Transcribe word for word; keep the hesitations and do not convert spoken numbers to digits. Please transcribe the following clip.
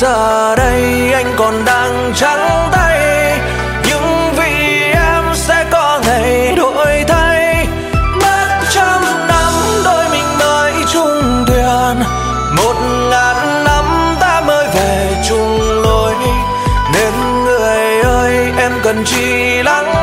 giờ đây anh còn đang trắng tay, nhưng vì em sẽ có ngày đổi thay. Mất trăm năm đôi mình mới chung thuyền, một ngàn năm ta mới về chung lối. Nên người ơi em cần chỉ lắng